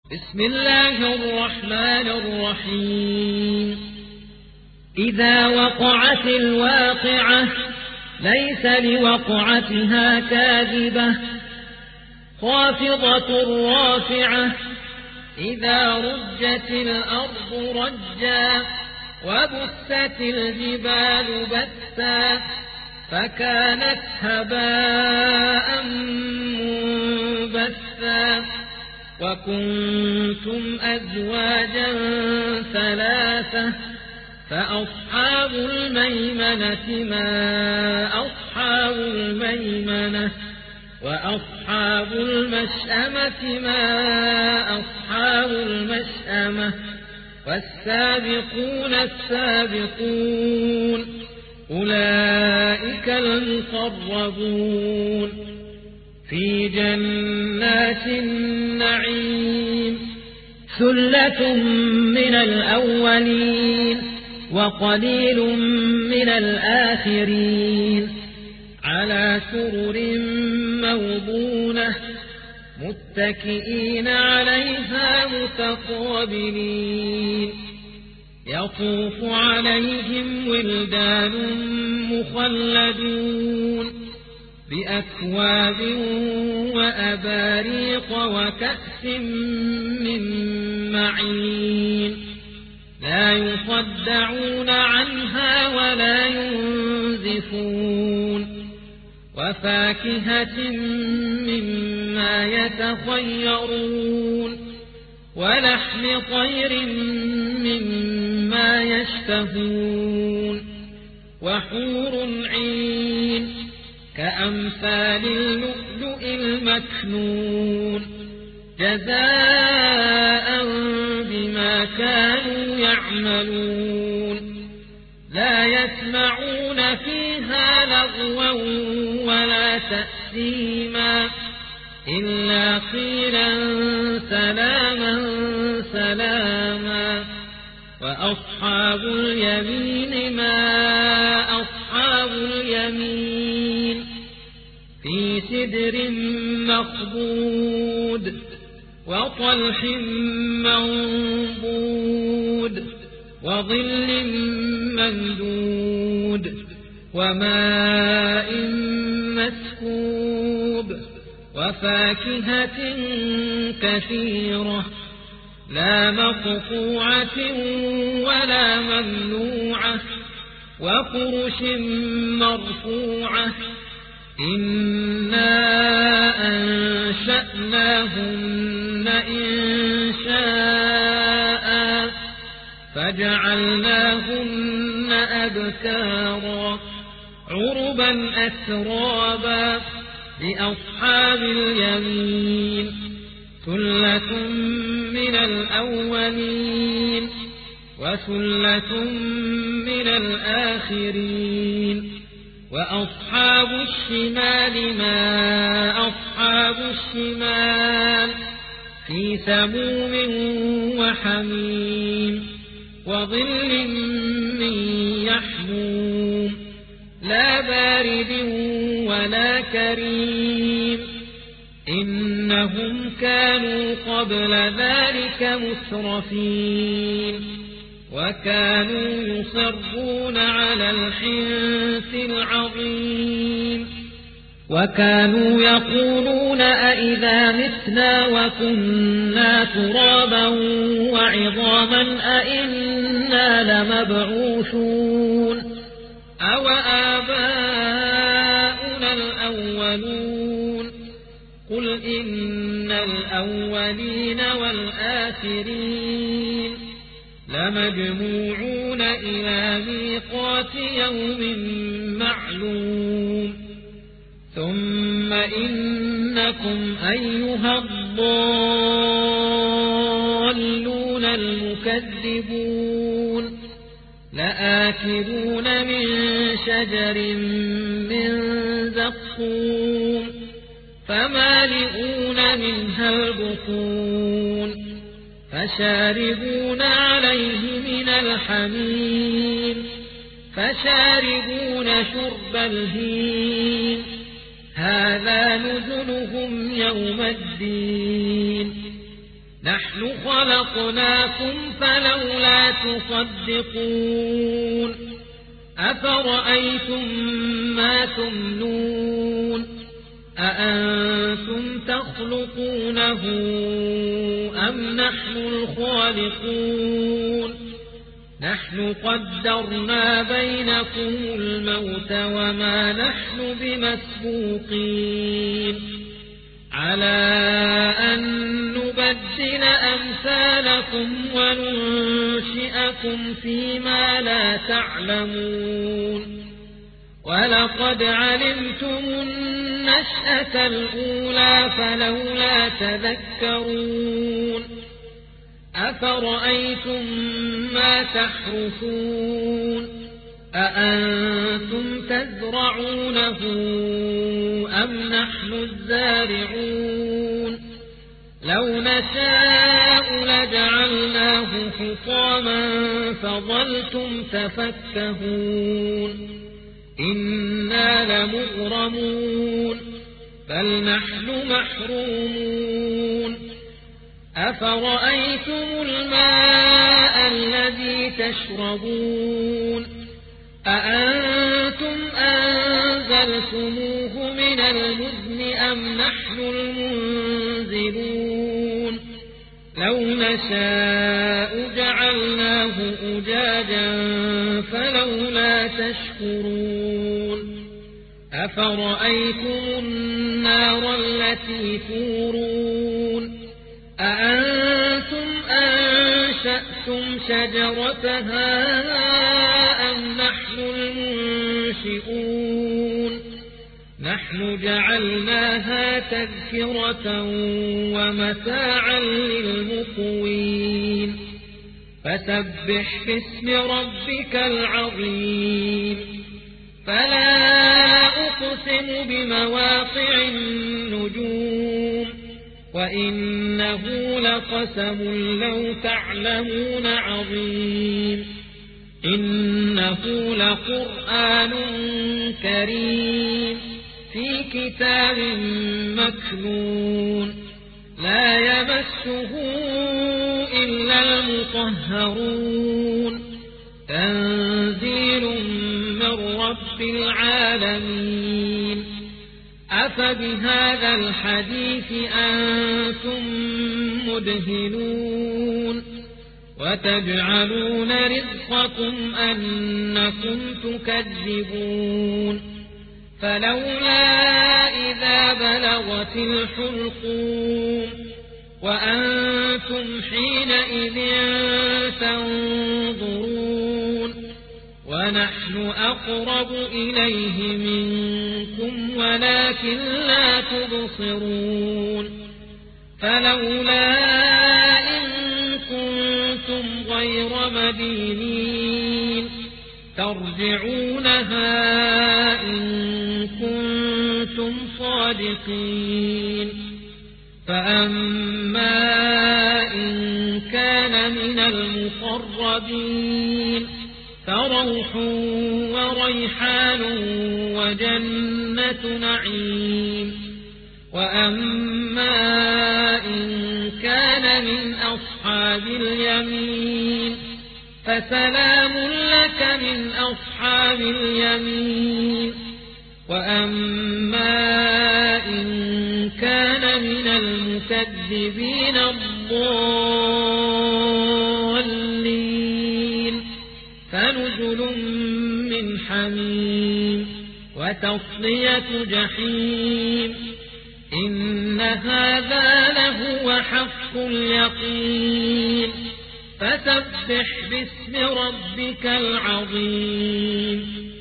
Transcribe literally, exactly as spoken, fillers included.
بسم الله الرحمن الرحيم إذا وقعت الواقعة ليس لوقعتها كاذبة خافضة رافعة إذا رجت الأرض رجا وبست الجبال بثا فكانت هباء منبثا وكنتم أزواجا ثلاثة فأصحاب الميمنة ما أصحاب الميمنة وأصحاب المشأمة ما أصحاب المشأمة والسابقون السابقون أولئك المقربون في جنات النعيم ثلة من الأولين وقليل من الآخرين على سرر موضونة متكئين عليها متقابلين يطوف عليهم ولدان مخلدون بأكواب وأباريق وكأس من معين لا يصدعون عنها ولا ينزفون وفاكهة مما يتخيرون ولحم طير مما يشتهون وحور عين كأمثال اللؤلؤ المكنون جزاء بما كانوا يعملون لا يسمعون فيها لغوا ولا تأثيما إلا قيلا سلاما سلاما وأصحاب اليمين ما أصحاب اليمين في سدر مخضود وطلح منضود وظل ممدود وماء مسكوب وفاكهة كثيرة لا مقطوعة ولا ممنوعة وفرش مرفوعة إنا أنشأناهن إنشاء فجعلناهن أبكارا عربا أترابا لأصحاب اليمين ثلة من الأولين وثلة من الآخرين وأصحاب الشمال ما أصحاب الشمال في سموم وحميم وظل من يحموم لا بارد ولا كريم إنهم كانوا قبل ذلك مترفين وكانوا يصرون على الحنث العظيم وكانوا يقولون أئذا متنا وكنا ترابا وعظاما أئنا لمبعوثون أو آباؤنا الأولون قل إن الأولين والآخرين لمجموعون إلى ميقات يوم معلوم ثم إنكم أيها الضالون المكذبون لآكلون من شجر من زقوم فمالئون منها البطون فشاربون عليه من الحميم فشاربون شرب الهيم هذا نزلهم يوم الدين نحن خلقناكم فلولا تصدقون أفرأيتم ما تمنون أأنتم تخلقونه أم نحن الخالقون نحن قدرنا بينكم الموت وما نحن بمسبوقين على أن نبدل أمثالكم وننشئكم فيما لا تعلمون ولقد علمتم النشأة الأولى فلولا تذكرون أفرأيتم ما تحرثون أأنتم تزرعونه أم نحن الزارعون لو نشاء لجعلناه حطاما فظلتم تفكهون إنا لمغرمون بل نحن محرومون أفرأيتم الماء الذي تشربون أأنتم أنزلتموه من المزن أم نحن المنزلون لو نشاء جعلناه أجاجا فلولا تشكرون أفرأيتم النار التي تورون أأنتم أنشأتم شجرتها أم نحن المنشئون نحن جعلناها تذكرة ومتاعا للمقوين فسبح باسم ربك العظيم فلا أقسم بمواقع النجوم وإنه لقسم لو تعلمون عظيم إنه لقرآن كريم في كتاب مكنون لا يمسه إلا المطهرون تنزيل من رب العالمين أفبهذا الحديث أنتم مدهنون وتجعلون رزقكم أنكم تكذبون فلولا إذا بلغت الحلقوم وأنتم حينئذ تنظرون ونحن أقرب إليه منكم ولكن لا تبصرون فلولا إن كنتم غير مدينين ترجعونها إن كنتم صادقين فأما إن كان من المقربين فروح وريحان وجنة نعيم وأما إن كان من أصحاب اليمين فسلام لك من أصحاب اليمين وأما إن كان من المكذبين الضالين فنزل من حميم وتصلية جحيم إن هذا لهو حق اليقين فسبح باسم ربك العظيم